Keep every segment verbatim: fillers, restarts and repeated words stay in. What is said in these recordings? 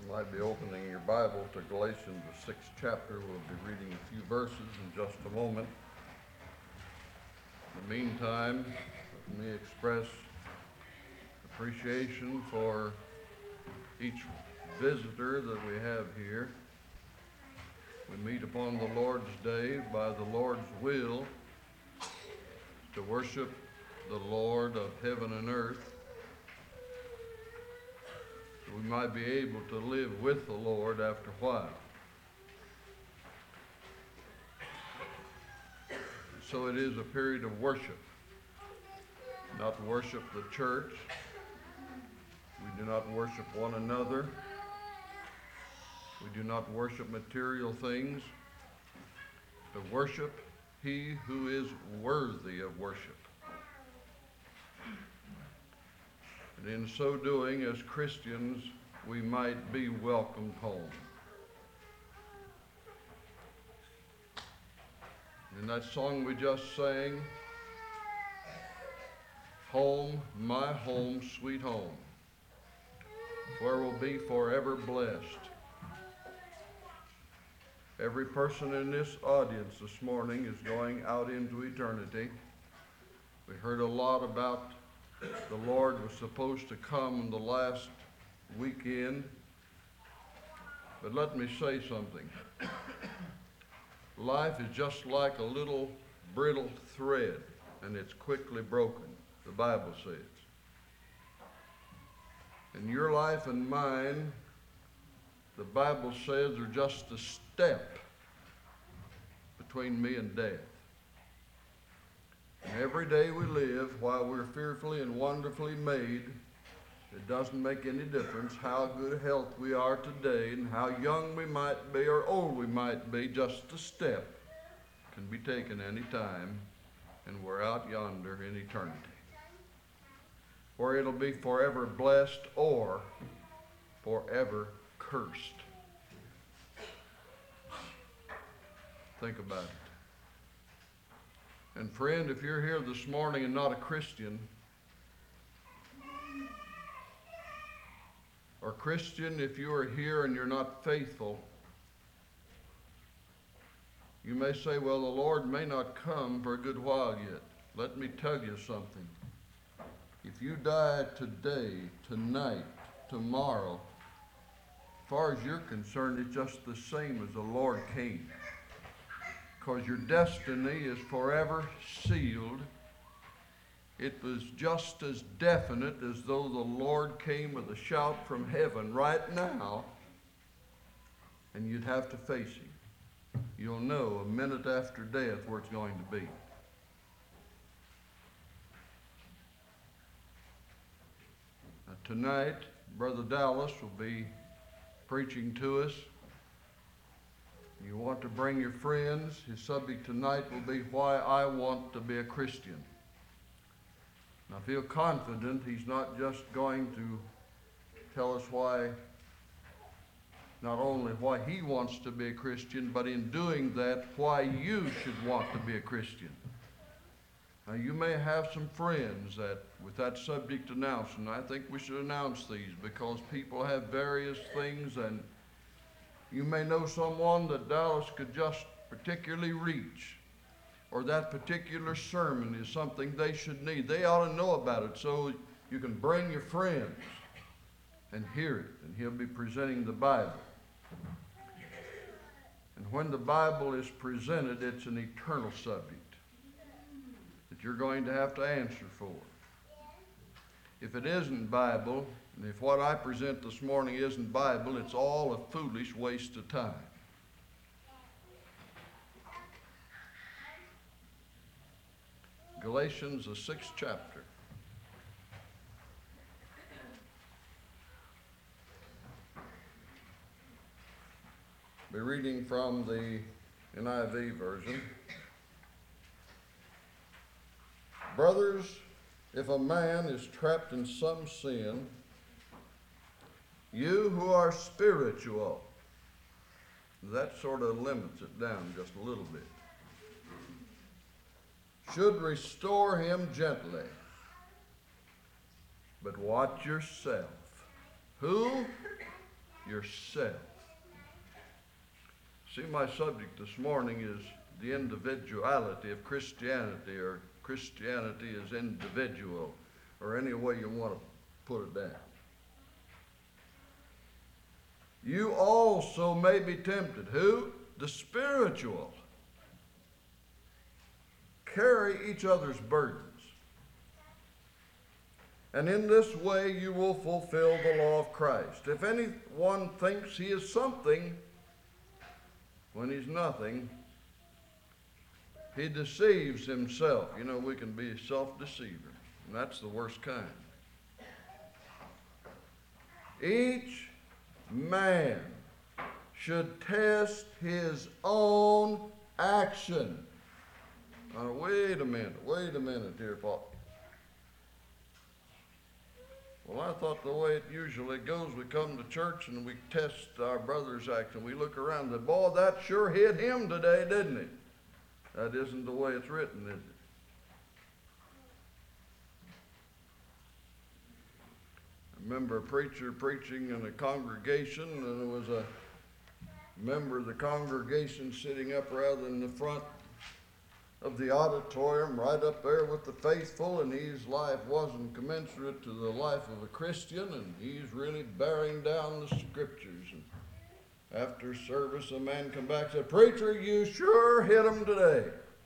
Might be opening your Bible to Galatians, the sixth chapter. We'll be reading a few verses in just a moment. In the meantime, let me express appreciation for each visitor that we have here. We meet upon the Lord's day by the Lord's will to worship the Lord of heaven and earth. We might be able to live with the Lord after a while. So it is a period of worship, not worship the church. We do not worship one another. We do not worship material things, but worship He who is worthy of worship. And in so doing, as Christians, we might be welcomed home. In that song we just sang, "Home, my home, sweet home, where we'll be forever blessed." Every person in this audience this morning is going out into eternity. We heard a lot about the Lord was supposed to come in the last weekend. But let me say something. Life is just like a little brittle thread, and it's quickly broken, the Bible says. And your life and mine, the Bible says, are just a step between me and death. And every day we live, while we're fearfully and wonderfully made, it doesn't make any difference how good health we are today and how young we might be or old we might be. Just a step can be taken any time, and we're out yonder in eternity, where it'll be forever blessed or forever cursed. Think about it. And friend, if you're here this morning and not a Christian, or Christian, if you are here and you're not faithful, you may say, well, the Lord may not come for a good while yet. Let me tell you something. If you die today, tonight, tomorrow, as far as you're concerned, it's just the same as the Lord came. Because your destiny is forever sealed. It was just as definite as though the Lord came with a shout from heaven right now, and you'd have to face Him. You'll know a minute after death where it's going to be. Now, tonight, Brother Dallas will be preaching to us. You want to bring your friends. His subject tonight will be why I want to be a Christian. And I feel confident he's not just going to tell us why, not only why he wants to be a Christian, but in doing that, why you should want to be a Christian. Now, you may have some friends that, with that subject announced, and I think we should announce these because people have various things, and you may know someone that Dallas could just particularly reach, or that particular sermon is something they should need. They ought to know about it, so you can bring your friends and hear it, and he'll be presenting the Bible. And when the Bible is presented, it's an eternal subject that you're going to have to answer for. If it isn't Bible, and if what I present this morning isn't Bible, it's all a foolish waste of time. Galatians, the sixth chapter. Be reading from the N I V version. Brothers, if a man is trapped in some sin, you who are spiritual, that sort of limits it down just a little bit, should restore him gently. But watch yourself. Who? yourself. See, my subject this morning is the individuality of Christianity, or Christianity is individual, or any way you want to put it down. You also may be tempted. Who? The spiritual. Carry each other's burdens. And in this way you will fulfill the law of Christ. If anyone thinks he is something when he's nothing, he deceives himself. You know, we can be a self-deceiver, and that's the worst kind. Each man should test his own action. Now, wait a minute, wait a minute here, Paul. Well, I thought the way it usually goes, we come to church and we test our brother's action. We look around and say, boy, that sure hit him today, didn't it? That isn't the way it's written, is it? I remember a preacher preaching in a congregation, and there was a member of the congregation sitting up rather in the front of the auditorium, right up there with the faithful, and his life wasn't commensurate to the life of a Christian, and he's really bearing down the scriptures. And after service, a man come back and said, "Preacher, you sure hit him today."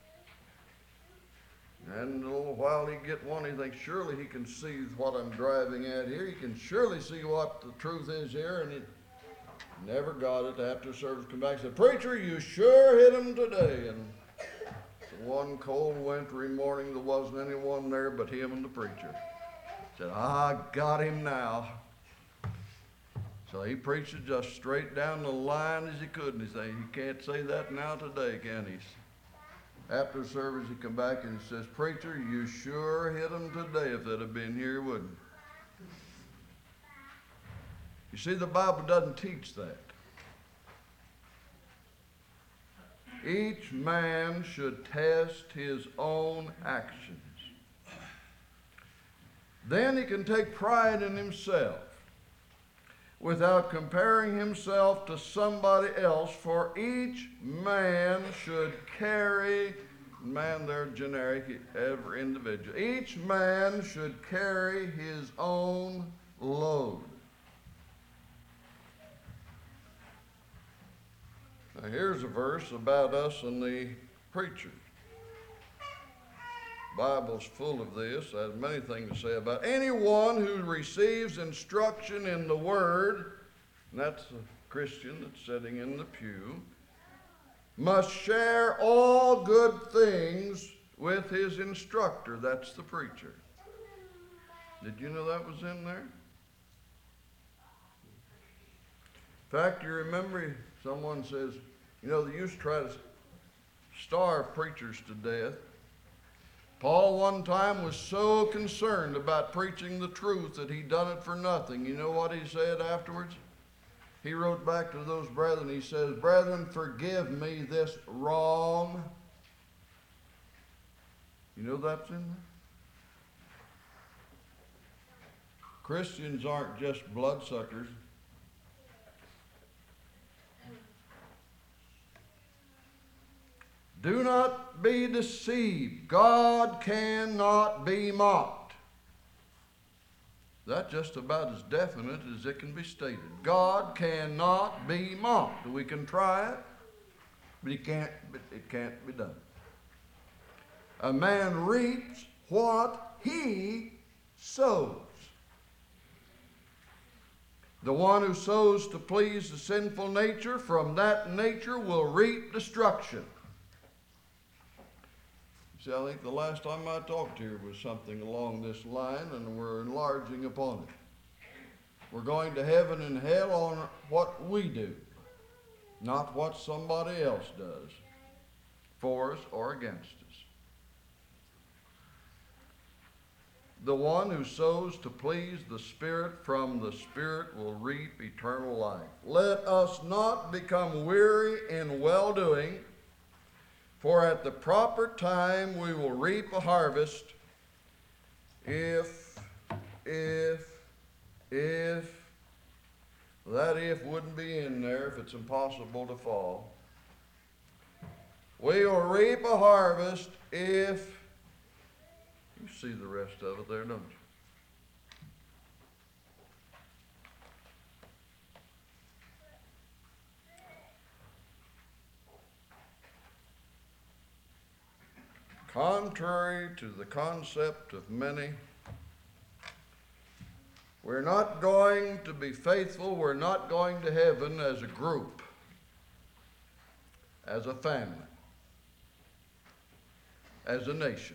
And a little while he get one, he thinks, surely he can see what I'm driving at here. He can surely see what the truth is here, and he never got it. After service, come back and said, "Preacher, you sure hit him today." And one cold wintry morning, there wasn't anyone there but him and the preacher. Said, "I got him now." So he preached it just straight down the line as he could, and he said, "You can't say that now today, can he?" After service, he come back and he says, "Preacher, you sure hit him today. If they'd have been here, wouldn't you?" You see, the Bible doesn't teach that. Each man should test his own actions. Then he can take pride in himself without comparing himself to somebody else, for each man should carry, man, they're generic, every individual, each man should carry his own load. Now here's a verse about us and the preacher. The Bible's full of this. I have many things to say about it. Anyone who receives instruction in the Word, and that's a Christian that's sitting in the pew, must share all good things with his instructor. That's the preacher. Did you know that was in there? In fact, you remember someone says, you know, they used to try to starve preachers to death. Paul one time was so concerned about preaching the truth that he done it for nothing. You know what he said afterwards? He wrote back to those brethren, he says, "Brethren, forgive me this wrong." You know that's in there? Christians aren't just bloodsuckers. Do not be deceived. God cannot be mocked. That's just about as definite as it can be stated. God cannot be mocked. We can try it, but it can't, it can't be done. A man reaps what he sows. The one who sows to please the sinful nature, from that nature will reap destruction. See, I think the last time I talked to you was something along this line, and we're enlarging upon it. We're going to heaven and hell on what we do, not what somebody else does for us or against us. The one who sows to please the Spirit, from the Spirit will reap eternal life. Let us not become weary in well-doing, for at the proper time we will reap a harvest if, if, if That if wouldn't be in there if it's impossible to fall. We will reap a harvest if, you see the rest of it there, don't you? Contrary to the concept of many, we're not going to be faithful, we're not going to heaven as a group, as a family, as a nation.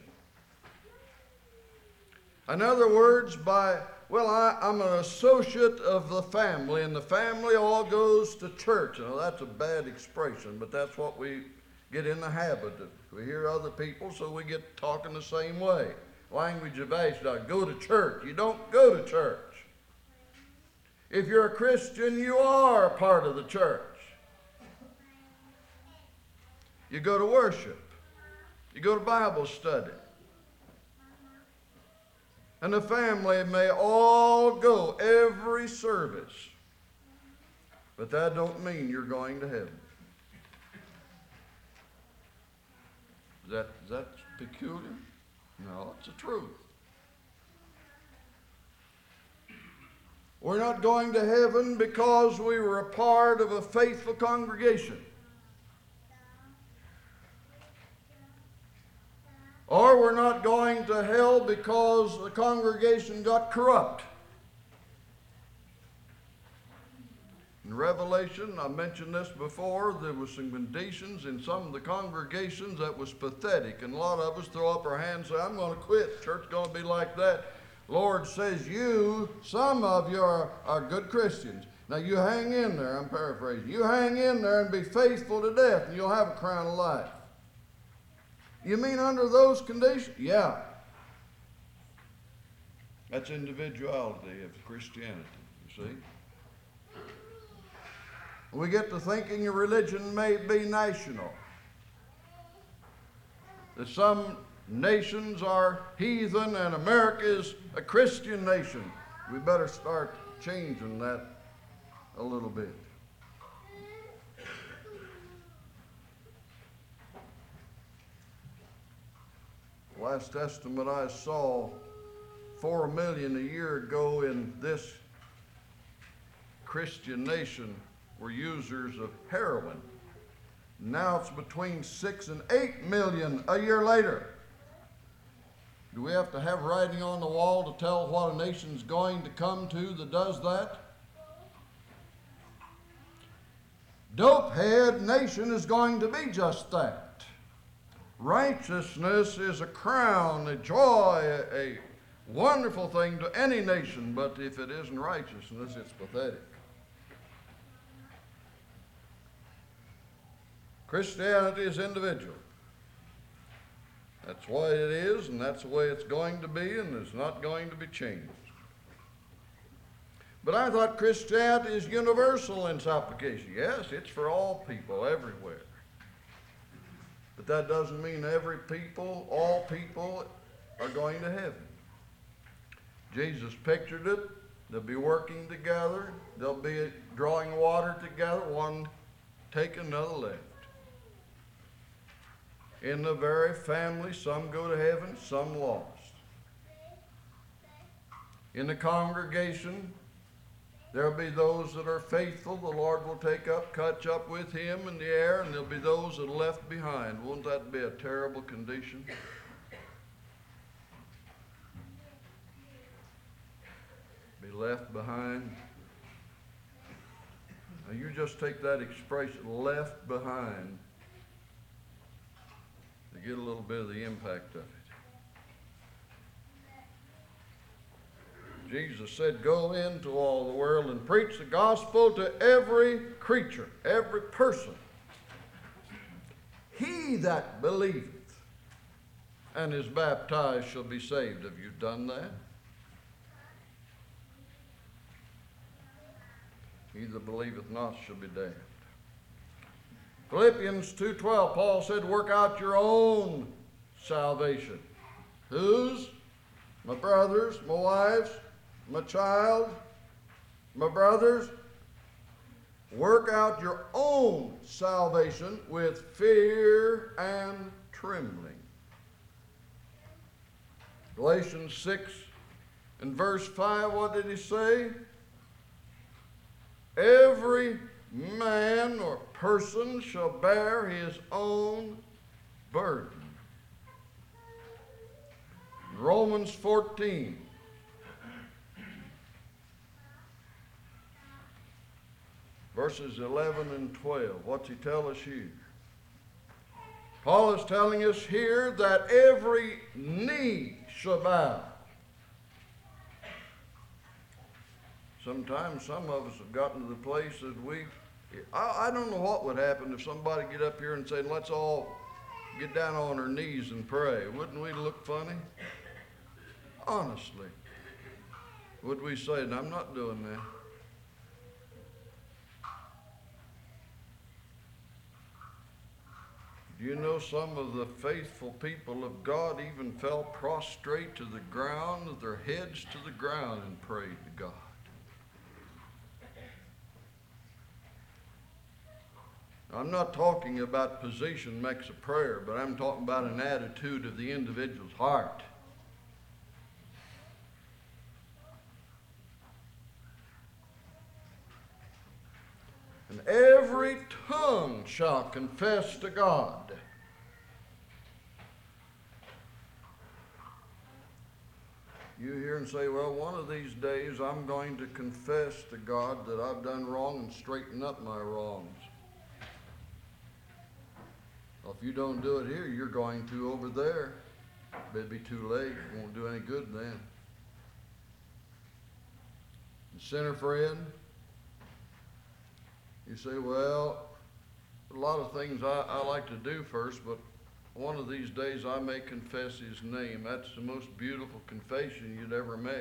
In other words, by, well, I, I'm an associate of the family, and the family all goes to church. Now, that's a bad expression, but that's what we get in the habit of. We hear other people, so we get talking the same way. Language of Ashdod, go to church. You don't go to church. If you're a Christian, you are part of the church. You go to worship. You go to Bible study. And the family may all go every service. But that don't mean you're going to heaven. Is that, is that peculiar? No, it's the truth. We're not going to heaven because we were a part of a faithful congregation. Or we're not going to hell because the congregation got corrupt. In Revelation, I mentioned this before, there was some conditions in some of the congregations that was pathetic. And a lot of us throw up our hands and say, I'm going to quit. Church is going to be like that. Lord says you, some of you are, are good Christians. Now you hang in there, I'm paraphrasing. You hang in there and be faithful to death and you'll have a crown of life. You mean under those conditions? Yeah. That's individuality of Christianity, you see. We get to thinking a religion may be national. That some nations are heathen and America is a Christian nation. We better start changing that a little bit. Last estimate I saw, four million a year ago in this Christian nation were users of heroin. Now it's between six and eight million a year later. Do we have to have writing on the wall to tell what a nation's going to come to that does that? Dopehead nation is going to be just that. Righteousness is a crown, a joy, a, a wonderful thing to any nation, but if it isn't righteousness, it's pathetic. Christianity is individual. That's why it is, and that's the way it's going to be, and it's not going to be changed. But I thought Christianity is universal in its application. Yes, it's for all people, everywhere. But that doesn't mean every people, all people, are going to heaven. Jesus pictured it. They'll be working together. They'll be drawing water together, one taking another left. In the very family, some go to heaven, some lost. In the congregation, there'll be those that are faithful. The Lord will take up, catch up with him in the air, and there'll be those that are left behind. Won't that be a terrible condition? Be left behind. Now you just take that expression, left behind, to get a little bit of the impact of it. Jesus said, go into all the world and preach the gospel to every creature, every person. He that believeth and is baptized shall be saved. Have you done that? He that believeth not shall be damned. Philippians two twelve, Paul said, work out your own salvation. Whose? My brothers, my wives, my child, my brothers, work out your own salvation with fear and trembling. Galatians six and verse five, what did he say? Every man or person shall bear his own burden. Romans fourteen. Verses eleven and twelve. What's he tell us here? Paul is telling us here that every knee shall bow. Sometimes some of us have gotten to the place that we, I, I don't know what would happen if somebody get up here and say, let's all get down on our knees and pray. Wouldn't we look funny? Honestly. Would we say, no, I'm not doing that? Do you know some of the faithful people of God even fell prostrate to the ground, with their heads to the ground, and prayed to God? I'm not talking about position makes a prayer, but I'm talking about an attitude of the individual's heart. And every tongue shall confess to God. You hear and say, well, one of these days I'm going to confess to God that I've done wrong and straighten up my wrongs. Well, if you don't do it here, you're going to over there. But it'd be too late. It won't do any good then. And sinner friend, you say, well, a lot of things I, I like to do first, but one of these days I may confess his name. That's the most beautiful confession you'd ever make.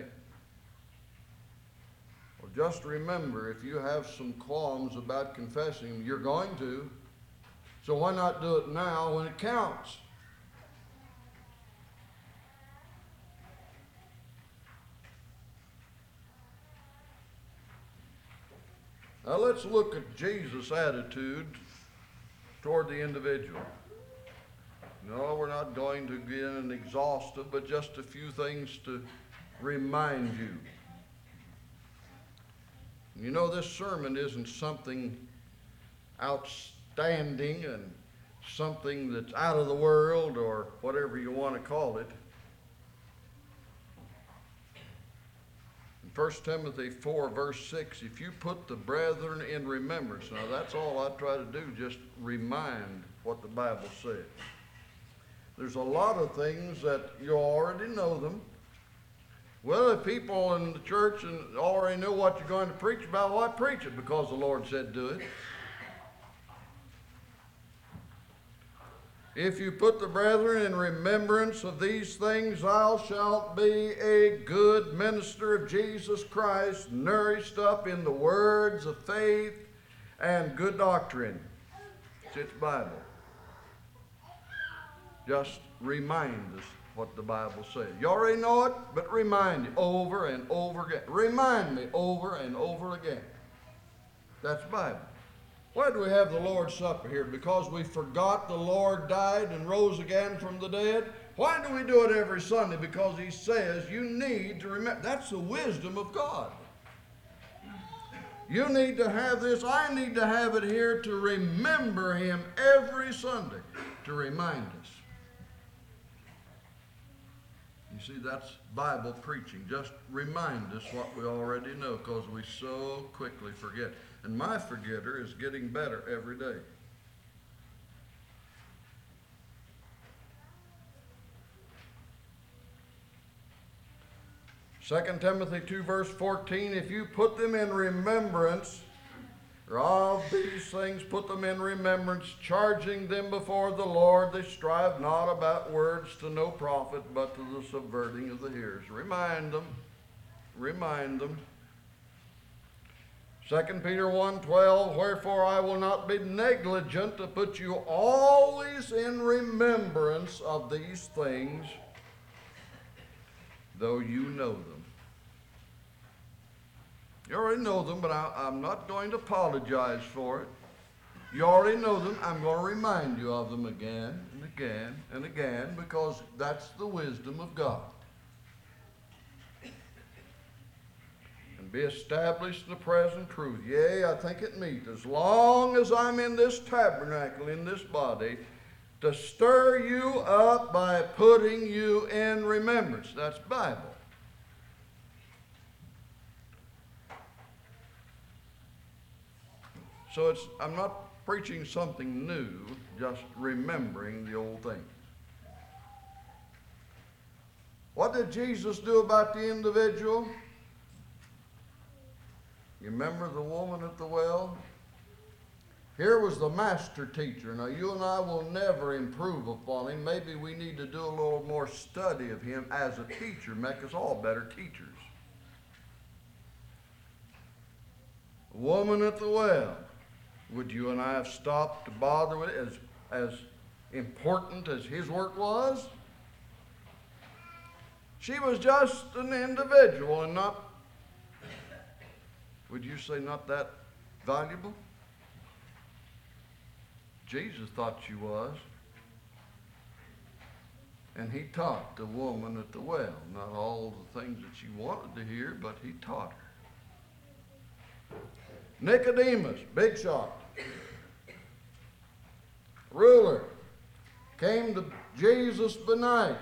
Well, just remember, if you have some qualms about confessing him, you're going to. So why not do it now when it counts? Now let's look at Jesus' attitude toward the individual. No, we're not going to get an exhaustive, but just a few things to remind you. You know, this sermon isn't something outstanding and something that's out of the world or whatever you want to call it. First Timothy four, verse six, if you put the brethren in remembrance. Now, that's all I try to do, just remind what the Bible says. There's a lot of things that you already know them. Well, if people in the church and already know what you're going to preach about, why preach it? Because the Lord said do it. If you put the brethren in remembrance of these things, thou shalt be a good minister of Jesus Christ, nourished up in the words of faith and good doctrine. It's Bible. Just remind us what the Bible says. You already know it, but remind you over and over again. Remind me over and over again. That's Bible. Why do we have the Lord's Supper here? Because we forgot the Lord died and rose again from the dead? Why do we do it every Sunday? Because he says you need to remember. That's the wisdom of God. You need to have this. I need to have it here to remember him every Sunday, to remind us. You see, that's Bible preaching. Just remind us what we already know, because we so quickly forget. And my forgetter is getting better every day. Second Timothy two, verse fourteen, if you put them in remembrance, or of these things put them in remembrance, charging them before the Lord, they strive not about words to no profit, but to the subverting of the hearers. Remind them. Remind them. Second Peter one, twelve, wherefore I will not be negligent to put you always in remembrance of these things, though you know them. You already know them, but I, I'm not going to apologize for it. You already know them. I'm going to remind you of them again and again and again, because that's the wisdom of God. And be established in the present truth. Yea, I think it meet, as long as I'm in this tabernacle, in this body, to stir you up by putting you in remembrance. That's Bible. So it's, I'm not preaching something new, just remembering the old things. What did Jesus do about the individual? You remember the woman at the well? Here was the master teacher. Now, you and I will never improve upon him. Maybe we need to do a little more study of him as a teacher, make us all better teachers. The woman at the well. Would you and I have stopped to bother with it, as, as important as his work was? She was just an individual and not, would you say, not that valuable? Jesus thought she was. And he taught the woman at the well. Not all the things that she wanted to hear, but he taught her. Nicodemus, big shot, ruler, came to Jesus by night.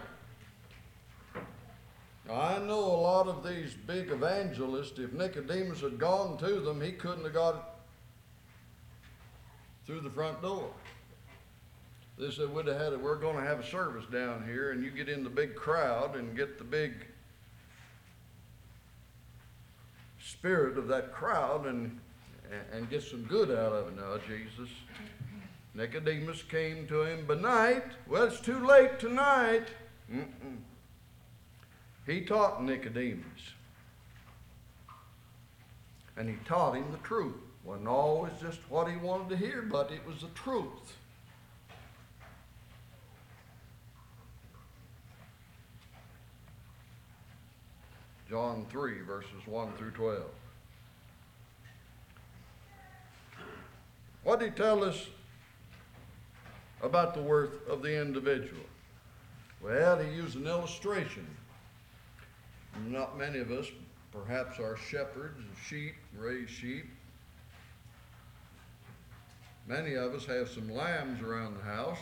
Now, I know a lot of these big evangelists, if Nicodemus had gone to them, he couldn't have got through the front door. They said, we'd have had it, we're going to have a service down here, and you get in the big crowd and get the big spirit of that crowd and and get some good out of it. Now, Jesus, Nicodemus came to him by night. Well, it's too late tonight. Mm-mm. He taught Nicodemus. And he taught him the truth. Wasn't always just what he wanted to hear, but it was the truth. John three, verses one through twelve. What did he tell us about the worth of the individual? Well, he used an illustration. Not many of us, perhaps, are shepherds of sheep, raise sheep. Many of us have some lambs around the house.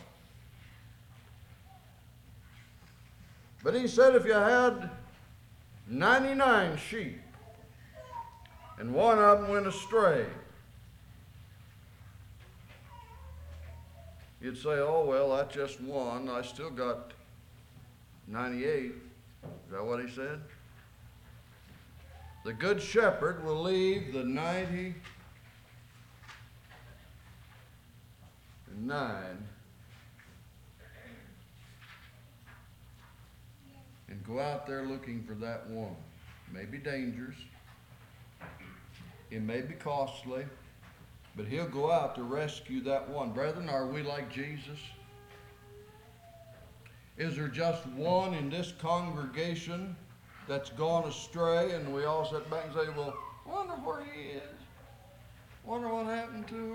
But he said if you had ninety-nine sheep and one of them went astray, you'd say, oh, well, that's just one. I still got ninety-eight. Is that what he said? The good shepherd will leave the ninety-nine and go out there looking for that one. It may be dangerous. It may be costly. But he'll go out to rescue that one. Brethren, are we like Jesus? Is there just one in this congregation that's gone astray, and we all sit back and say, well, wonder where he is. Wonder what happened to her.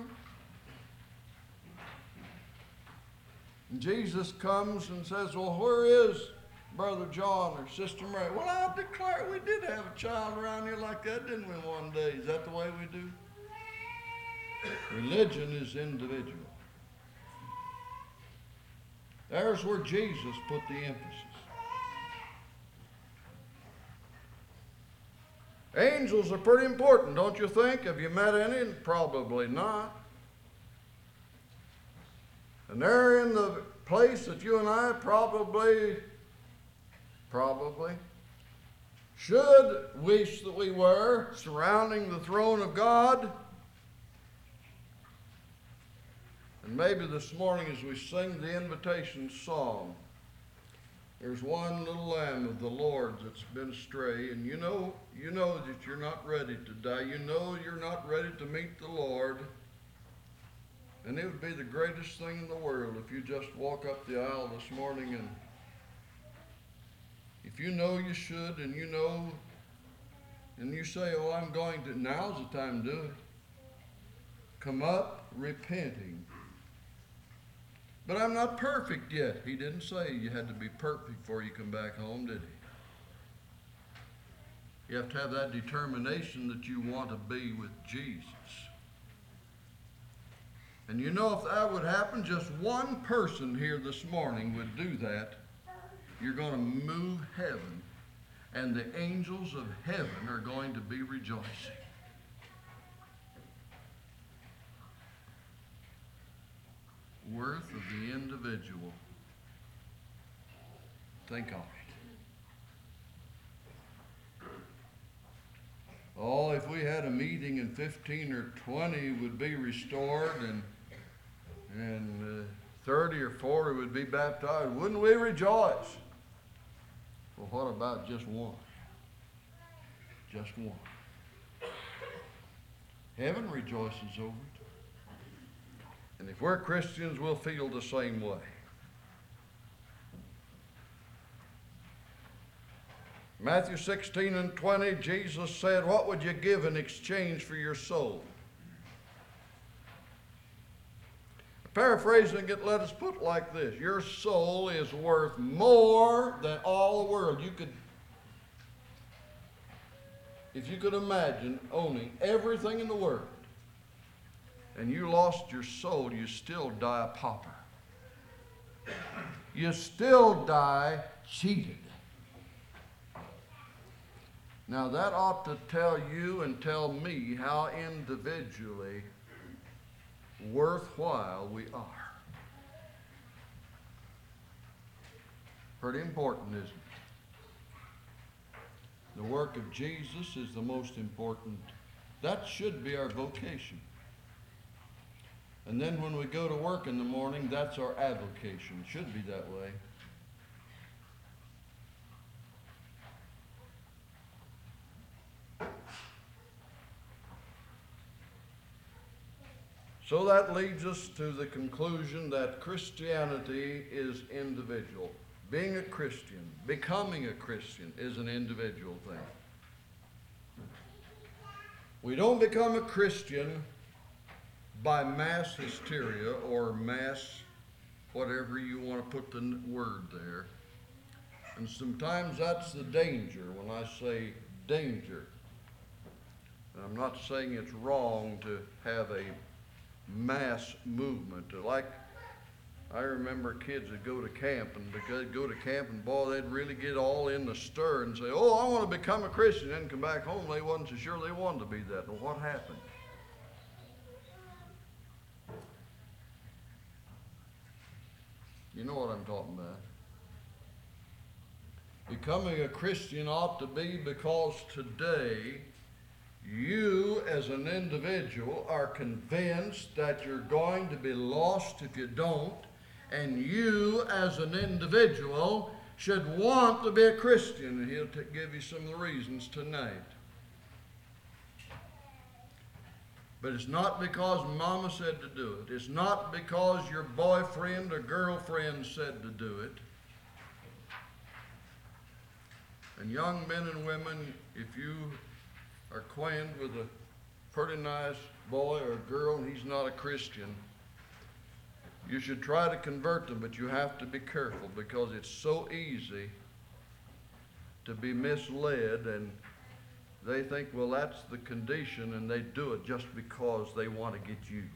And Jesus comes and says, well, where is Brother John or Sister Mary? Well, I declare we did have a child around here like that, didn't we, one day? Is that the way we do? Religion is individual. There's where Jesus put the emphasis. Angels are pretty important, don't you think? Have you met any? Probably not. And they're in the place that you and I probably, probably should wish that we were, surrounding the throne of God. And maybe this morning as we sing the invitation song, there's one little lamb of the Lord that's been astray, and you know, you know that you're not ready to die. You know you're not ready to meet the Lord. And it would be the greatest thing in the world if you just walk up the aisle this morning, and if you know you should and you know And you say, oh, I'm going to, now's the time to do it. Come up repenting. But I'm not perfect yet. He didn't say you had to be perfect before you come back home, did he? You have to have that determination that you want to be with Jesus. And you know, if that would happen, just one person here this morning would do that, you're going to move heaven. And the angels of heaven are going to be rejoicing. Worth of the individual. Think of it. Oh, if we had a meeting and fifteen or twenty would be restored and, and uh, thirty or forty would be baptized, wouldn't we rejoice? Well, what about just one? Just one. Heaven rejoices over it. And if we're Christians, we'll feel the same way. Matthew sixteen and twenty, Jesus said, what would you give in exchange for your soul? Paraphrasing it, let us put it like this. Your soul is worth more than all the world. You could, if you could imagine owning everything in the world, and you lost your soul, you still die a pauper. You still die cheated. Now that ought to tell you and tell me how individually worthwhile we are. Pretty important, isn't it? The work of Jesus is the most important. That should be our vocation. And then when we go to work in the morning, that's our avocation. It should be that way. So that leads us to the conclusion that Christianity is individual. Being a Christian, becoming a Christian is an individual thing. We don't become a Christian by mass hysteria or mass whatever you want to put the word there. And sometimes that's the danger when I say danger. And I'm not saying it's wrong to have a mass movement. Like, I remember kids that go to camp, and because they'd go to camp, and boy, they'd really get all in the stir and say, oh, I want to become a Christian, and then come back home, they wasn't so sure they wanted to be that. Well, what happened? You know what I'm talking about. Becoming a Christian ought to be because today you as an individual are convinced that you're going to be lost if you don't, and you as an individual should want to be a Christian. And he'll t- give you some of the reasons tonight. But it's not because Mama said to do it. It's not because your boyfriend or girlfriend said to do it. And young men and women, if you are acquainted with a pretty nice boy or a girl and he's not a Christian, you should try to convert them, but you have to be careful because it's so easy to be misled, and they think, well, that's the condition, and they do it just because they want to get you.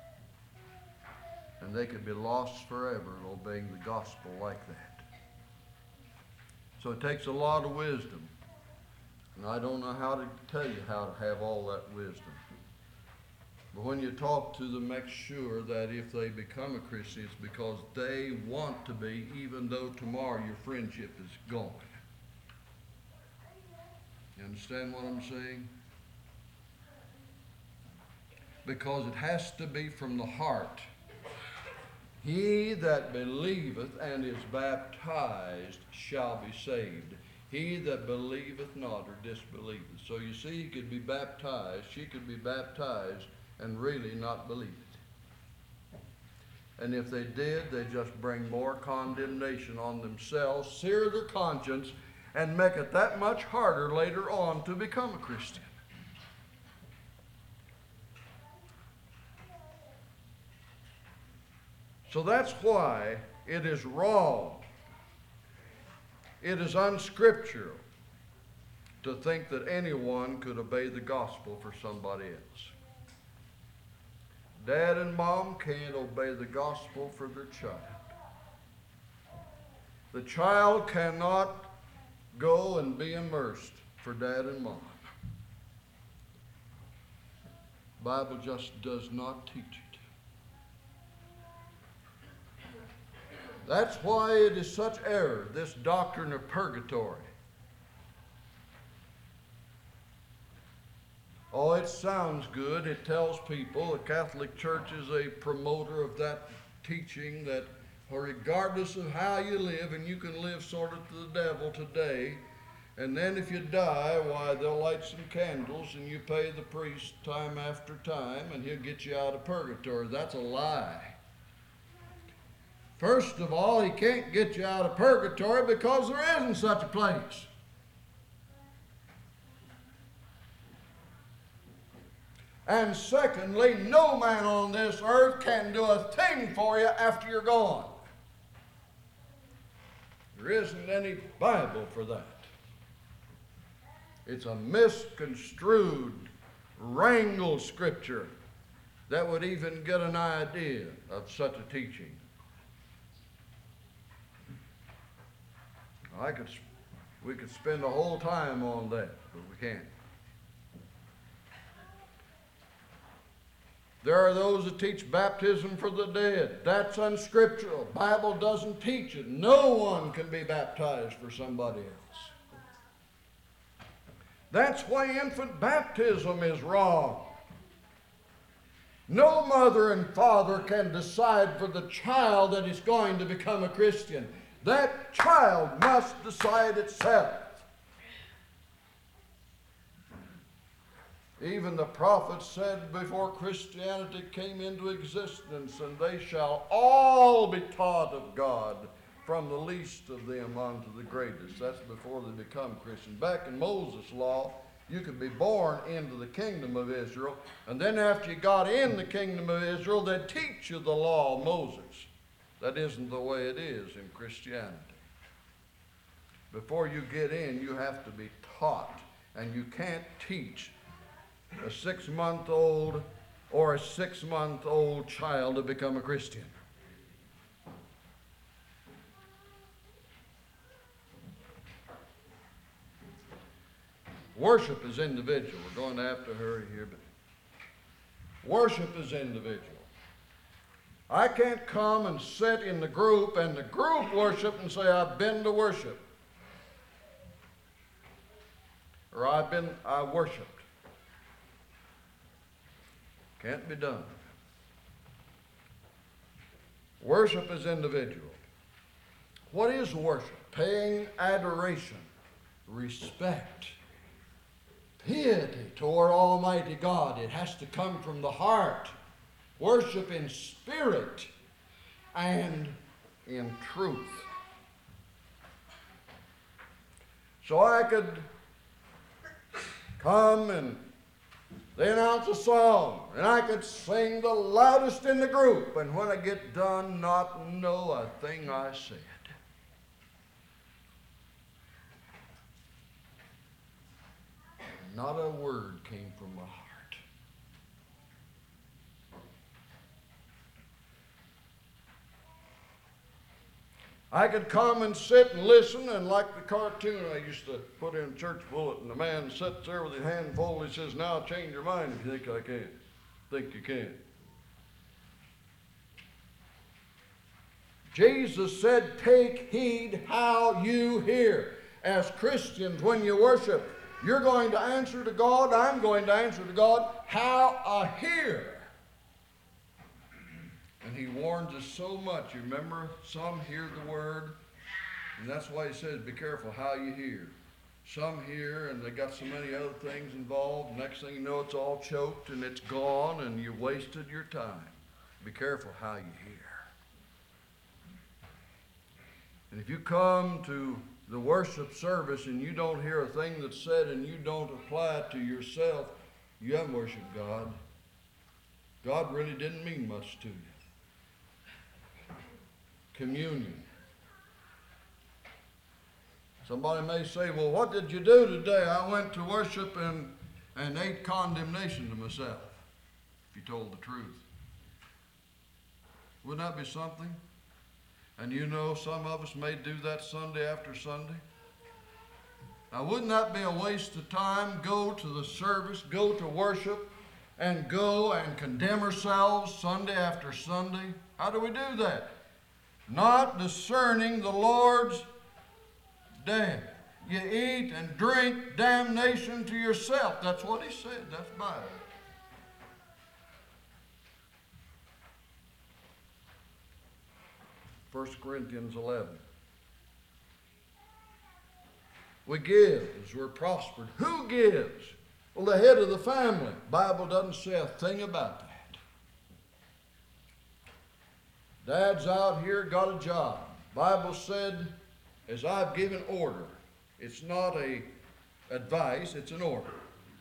And they could be lost forever in obeying the gospel like that. So it takes a lot of wisdom. And I don't know how to tell you how to have all that wisdom. But when you talk to them, make sure that if they become a Christian, it's because they want to be, even though tomorrow your friendship is gone. You understand what I'm saying? Because it has to be from the heart. He that believeth and is baptized shall be saved. He that believeth not or disbelieveth. So you see, he could be baptized, she could be baptized, and really not believe it. And if they did, they just bring more condemnation on themselves, sear their conscience, and make it that much harder later on to become a Christian. So that's why it is wrong, it is unscriptural to think that anyone could obey the gospel for somebody else. Dad and mom can't obey the gospel for their child. The child cannot go and be immersed for dad and mom. The Bible just does not teach it. That's why it is such error, this doctrine of purgatory. Oh, it sounds good. It tells people the Catholic Church is a promoter of that teaching that regardless of how you live, and you can live sort of to the devil today, and then if you die, why, they'll light some candles and you pay the priest time after time and he'll get you out of purgatory. That's a lie. First of all, he can't get you out of purgatory because there isn't such a place. And secondly, no man on this earth can do a thing for you after you're gone. There isn't any Bible for that. It's a misconstrued, wrangled scripture that would even get an idea of such a teaching. I could, we could spend a whole time on that, but we can't. There are those that teach baptism for the dead. That's unscriptural. The Bible doesn't teach it. No one can be baptized for somebody else. That's why infant baptism is wrong. No mother and father can decide for the child that is going to become a Christian. That child must decide itself. Even the prophets said before Christianity came into existence, and they shall all be taught of God, from the least of them unto the greatest. That's before they become Christian. Back in Moses' law, you could be born into the kingdom of Israel, and then after you got in the kingdom of Israel, they'd teach you the law of Moses. That isn't the way it is in Christianity. Before you get in, you have to be taught, and you can't teach a six-month-old or a six-month-old child to become a Christian. Worship is individual. We're going to have to hurry here, but worship is individual. I can't come and sit in the group and the group worship and say, I've been to worship. Or I've been, I worshiped. Can't be done. Worship is individual. What is worship? Paying adoration, respect, piety toward Almighty God. It has to come from the heart. Worship in spirit and in truth. So I could come and they announce a song, and I could sing the loudest in the group, and when I get done, not know a thing I said. Not a word came from my heart. I could come and sit and listen, and like the cartoon I used to put in a church bulletin, the man sits there with his hand folded. He says, now change your mind if you think I can. Think you can. Jesus said, take heed how you hear. As Christians, when you worship, you're going to answer to God, I'm going to answer to God, how I hear. And he warns us so much. You remember, some hear the word, and that's why he says, be careful how you hear. Some hear, and they got so many other things involved. Next thing you know, it's all choked, and it's gone, and you wasted your time. Be careful how you hear. And if you come to the worship service and you don't hear a thing that's said and you don't apply it to yourself, you haven't worshiped God. God really didn't mean much to you. Communion. Somebody may say, well, what did you do today? I went to worship and, and ate condemnation to myself, if you told the truth. Wouldn't that be something? And you know some of us may do that Sunday after Sunday. Now wouldn't that be a waste of time? Go to the service, go to worship, and go and condemn ourselves Sunday after Sunday? How do we do that? Not discerning the Lord's day. You eat and drink damnation to yourself. That's what he said. That's Bible. First Corinthians eleven. We give as we're prospered. Who gives? Well, the head of the family. Bible doesn't say a thing about that. Dad's out here, got a job. Bible said, as I've given order. It's not a advice, it's an order.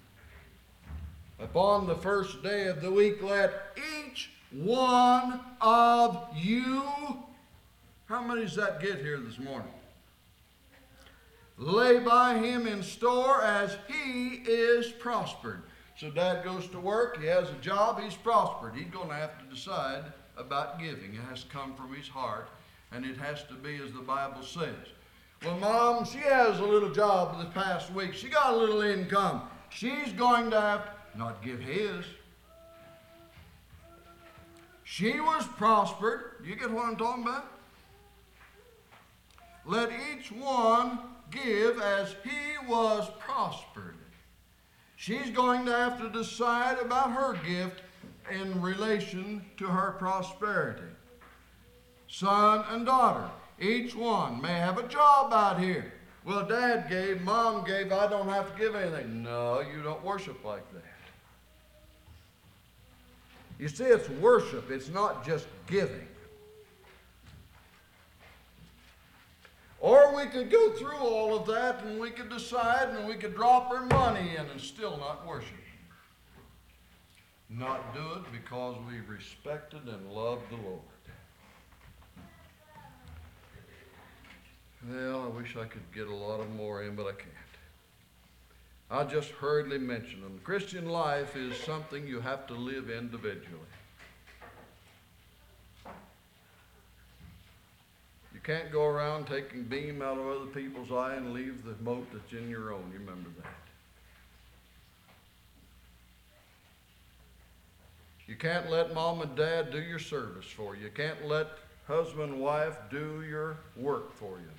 Upon the first day of the week, let each one of you, how many does that get here this morning? Lay by him in store as he is prospered. So Dad goes to work, he has a job, he's prospered. He's going to have to decide about giving. It has to come from his heart, and it has to be as the Bible says. Well, Mom, she has a little job this past week. She got a little income. She's going to have to not give his. She was prospered. You get what I'm talking about? Let each one give as he was prospered. She's going to have to decide about her gift in relation to her prosperity. Son and daughter, each one may have a job out here. Well, Dad gave, Mom gave, I don't have to give anything. No, you don't worship like that. You see, it's worship. It's not just giving. Or we could go through all of that and we could decide and we could drop our money in and still not worship. Not do it because we respected and loved the Lord. Well, I wish I could get a lot of more in, but I can't. I'll just hurriedly mention them. Christian life is something you have to live individually. You can't go around taking beam out of other people's eye and leave the mote that's in your own. You remember that. You can't let Mom and Dad do your service for you. You can't let husband and wife do your work for you.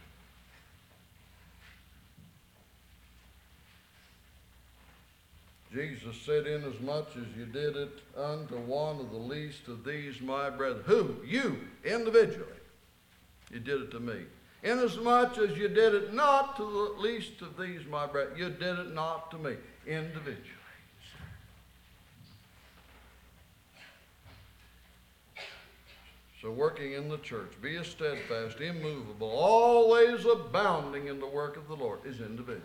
Jesus said, inasmuch as you did it unto one of the least of these my brethren. Who? You, individually. You did it to me. Inasmuch as you did it not to the least of these my brethren, you did it not to me, individually. So working in the church, be a steadfast, immovable, always abounding in the work of the Lord is individual.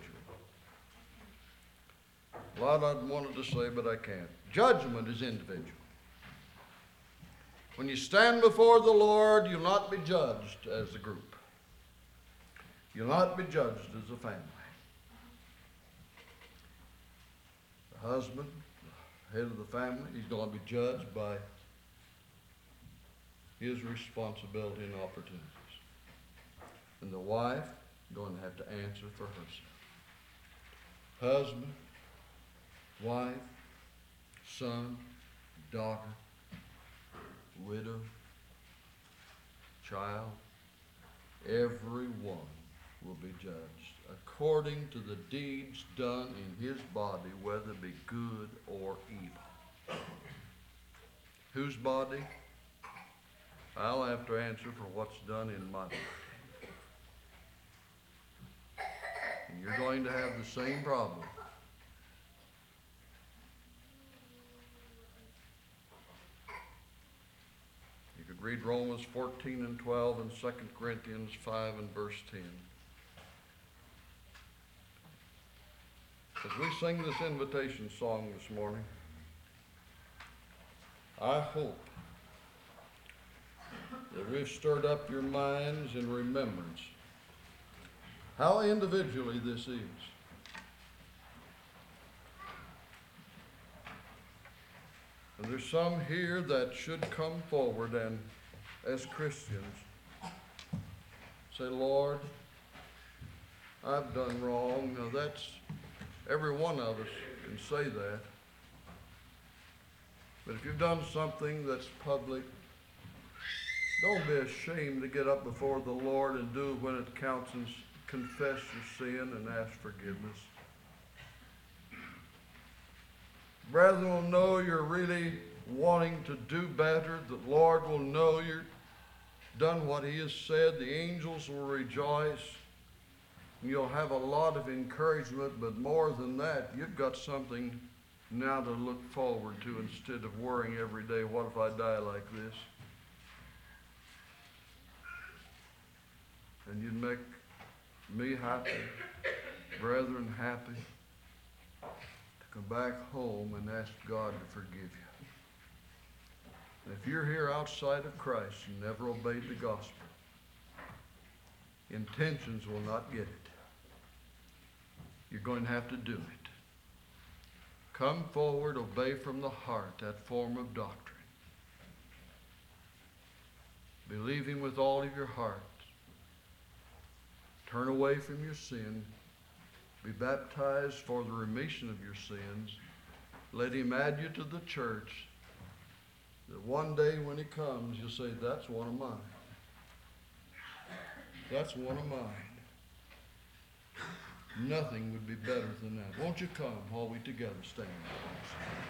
A lot I wanted to say, but I can't. Judgment is individual. When you stand before the Lord, you'll not be judged as a group. You'll not be judged as a family. The husband, the head of the family, he's going to be judged by his responsibility and opportunities. And the wife is going to have to answer for herself. Husband, wife, son, daughter, widow, child, everyone will be judged according to the deeds done in his body, whether it be good or evil. Whose body? I'll have to answer for what's done in my body. And you're going to have the same problem. You could read Romans fourteen and twelve and Second Corinthians five and verse ten. As we sing this invitation song this morning, I hope that we've stirred up your minds in remembrance how individually this is. And there's some here that should come forward and, as Christians, say, Lord, I've done wrong. Now that's, every one of us can say that. But if you've done something that's public, don't be ashamed to get up before the Lord and do it when it counts and confess your sin and ask forgiveness. Brethren will know you're really wanting to do better. The Lord will know you've done what He has said. The angels will rejoice. You'll have a lot of encouragement, but more than that, you've got something now to look forward to instead of worrying every day, what if I die like this? And you'd make me happy, brethren happy, to come back home and ask God to forgive you. And if you're here outside of Christ and never obeyed the gospel, intentions will not get it. You're going to have to do it. Come forward, obey from the heart that form of doctrine. Believe Him with all of your heart. Turn away from your sin. Be baptized for the remission of your sins. Let Him add you to the church. That one day when He comes, you'll say, that's one of mine. That's one of mine. Nothing would be better than that. Won't you come while we together stand?